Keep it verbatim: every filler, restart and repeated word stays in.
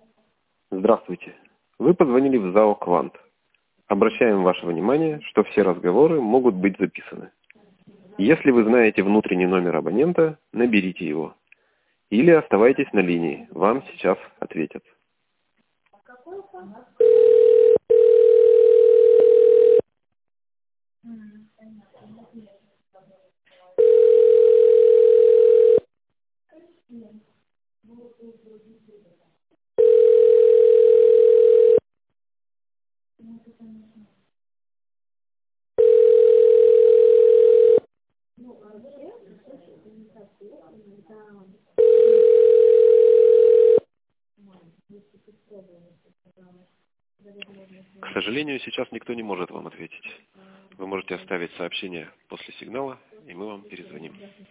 Здравствуйте. Вы позвонили в ЗАО «Квант». Обращаем ваше внимание, что все разговоры могут быть записаны. Если вы знаете внутренний номер абонента, наберите его. Или оставайтесь на линии, вам сейчас ответят. К сожалению, сейчас никто не может вам ответить. Вы можете оставить сообщение после сигнала, и мы вам перезвоним.